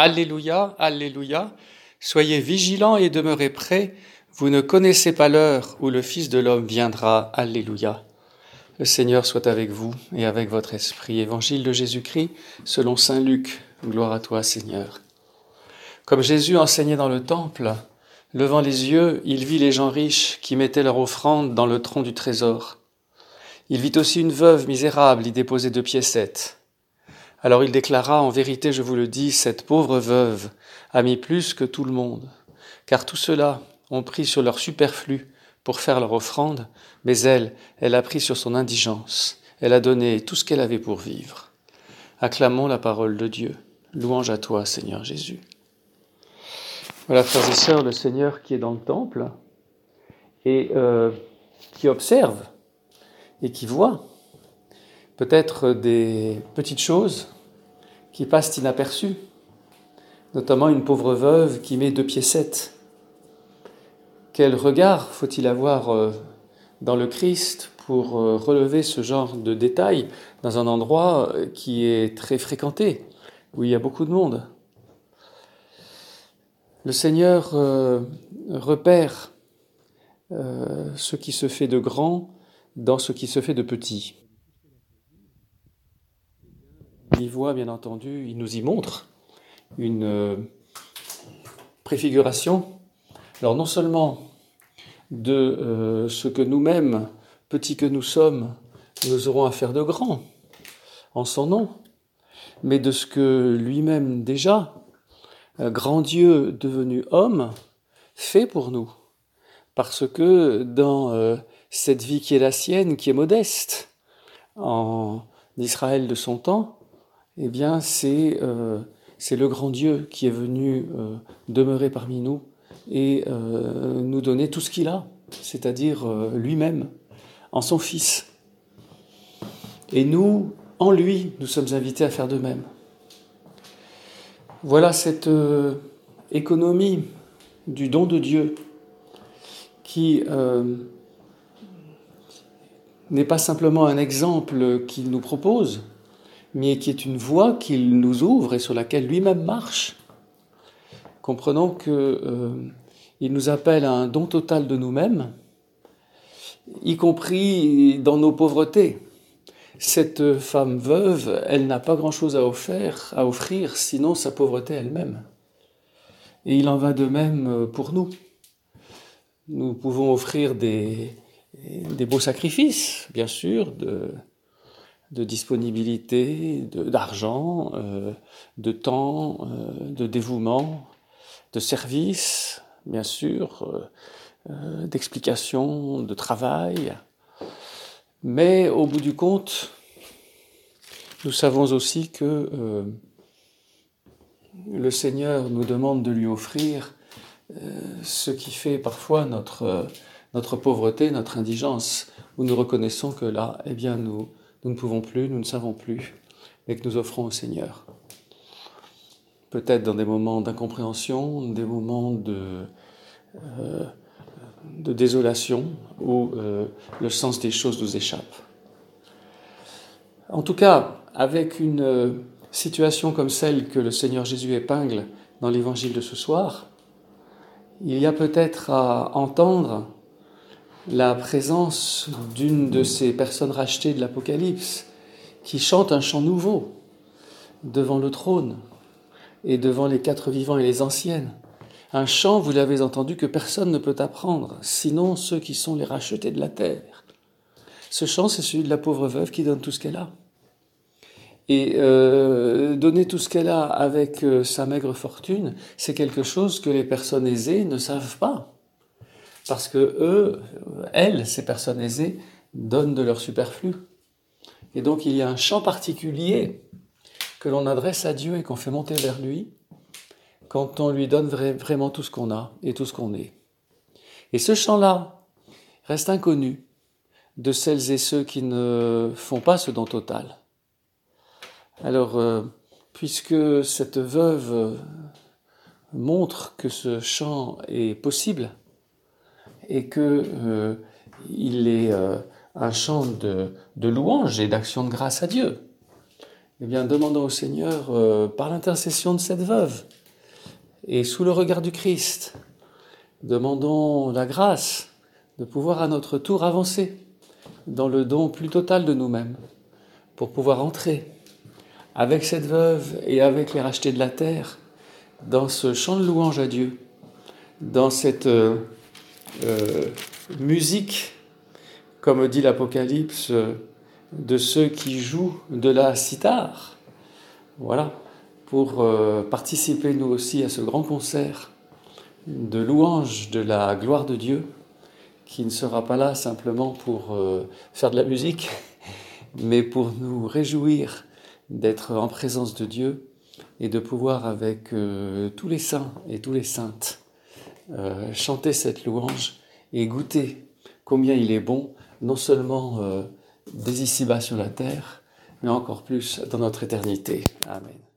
Alléluia, Alléluia. Soyez vigilants et demeurez prêts. Vous ne connaissez pas l'heure où le Fils de l'homme viendra. Alléluia. Le Seigneur soit avec vous et avec votre esprit. Évangile de Jésus-Christ selon saint Luc. Gloire à toi, Seigneur. Comme Jésus enseignait dans le temple, levant les yeux, il vit les gens riches qui mettaient leur offrande dans le tronc du trésor. Il vit aussi une veuve misérable y déposer 2 piécettes. Alors il déclara, en vérité, je vous le dis, cette pauvre veuve a mis plus que tout le monde, car tous ceux-là ont pris sur leur superflu pour faire leur offrande, mais elle a pris sur son indigence. Elle a donné tout ce qu'elle avait pour vivre. Acclamons la parole de Dieu. Louange à toi, Seigneur Jésus. Voilà, frères et sœurs, le Seigneur qui est dans le temple et qui observe et qui voit peut-être des petites choses qui passent inaperçues, notamment une pauvre veuve qui met 2 piécettes. Quel regard faut-il avoir dans le Christ pour relever ce genre de détails dans un endroit qui est très fréquenté, où il y a beaucoup de monde. Le Seigneur repère ce qui se fait de grand dans ce qui se fait de petit. Il y voit, bien entendu, il nous y montre une préfiguration. Alors non seulement de ce que nous-mêmes, petits que nous sommes, nous aurons à faire de grand en son nom, mais de ce que lui-même déjà, grand Dieu devenu homme, fait pour nous. Parce que dans cette vie qui est la sienne, qui est modeste, en Israël de son temps, eh bien c'est le grand Dieu qui est venu demeurer parmi nous et nous donner tout ce qu'il a, c'est-à-dire lui-même, en son Fils. Et nous, en lui, nous sommes invités à faire de même. Voilà cette économie du don de Dieu qui n'est pas simplement un exemple qu'il nous propose, mais qui est une voie qu'il nous ouvre et sur laquelle lui-même marche. Comprenons qu'il nous appelle à un don total de nous-mêmes, y compris dans nos pauvretés. Cette femme veuve, elle n'a pas grand-chose à offrir, sinon sa pauvreté elle-même. Et il en va de même pour nous. Nous pouvons offrir des beaux sacrifices, bien sûr, de disponibilité, d'argent, de temps, de dévouement, de service, bien sûr, d'explication, de travail. Mais au bout du compte, nous savons aussi que le Seigneur nous demande de lui offrir ce qui fait parfois notre pauvreté, notre indigence, où nous reconnaissons que là, eh bien, nous ne pouvons plus, nous ne savons plus, et que nous offrons au Seigneur. Peut-être dans des moments d'incompréhension, des moments de désolation, où le sens des choses nous échappe. En tout cas, avec une situation comme celle que le Seigneur Jésus épingle dans l'évangile de ce soir, il y a peut-être à entendre la présence d'une de ces personnes rachetées de l'Apocalypse qui chante un chant nouveau devant le trône et devant les 4 vivants et les anciennes. Un chant, vous l'avez entendu, que personne ne peut apprendre, sinon ceux qui sont les rachetés de la terre. Ce chant, c'est celui de la pauvre veuve qui donne tout ce qu'elle a. Et donner tout ce qu'elle a avec sa maigre fortune, c'est quelque chose que les personnes aisées ne savent pas. Parce que elles, ces personnes aisées, donnent de leur superflu. Et donc il y a un chant particulier que l'on adresse à Dieu et qu'on fait monter vers lui quand on lui donne vraiment tout ce qu'on a et tout ce qu'on est. Et ce chant-là reste inconnu de celles et ceux qui ne font pas ce don total. Alors, puisque cette veuve montre que ce chant est possible et que il est un chant de louange et d'action de grâce à Dieu, Eh bien, demandons au Seigneur, par l'intercession de cette veuve, et sous le regard du Christ, demandons la grâce de pouvoir à notre tour avancer dans le don plus total de nous-mêmes, pour pouvoir entrer avec cette veuve et avec les rachetés de la terre dans ce chant de louange à Dieu, dans cette musique, comme dit l'Apocalypse, de ceux qui jouent de la cithare. Voilà, pour participer nous aussi à ce grand concert de louange de la gloire de Dieu, qui ne sera pas là simplement pour faire de la musique, mais pour nous réjouir d'être en présence de Dieu et de pouvoir avec tous les saints et tous les saintes chanter cette louange et goûter combien il est bon, non seulement dès ici-bas sur la terre, mais encore plus dans notre éternité. Amen.